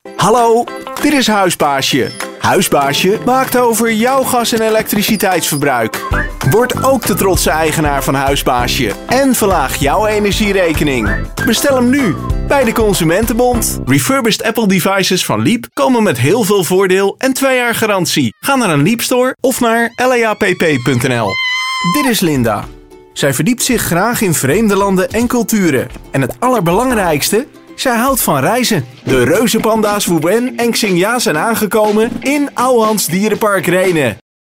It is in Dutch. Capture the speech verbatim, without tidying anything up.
Hallo, dit is Huisbaasje. Huisbaasje waakt over jouw gas- en elektriciteitsverbruik. Word ook de trotse eigenaar van Huisbaasje en verlaag jouw energierekening. Bestel hem nu bij de Consumentenbond. Refurbished Apple devices van Leap komen met heel veel voordeel en twee jaar garantie. Ga naar een Leap store of naar leapp punt n l. Dit is Linda. Zij verdiept zich graag in vreemde landen en culturen. En het allerbelangrijkste, zij houdt van reizen. De reuzenpanda's Wu Wen en Xingya zijn aangekomen in Ouwehands Dierenpark Rhenen.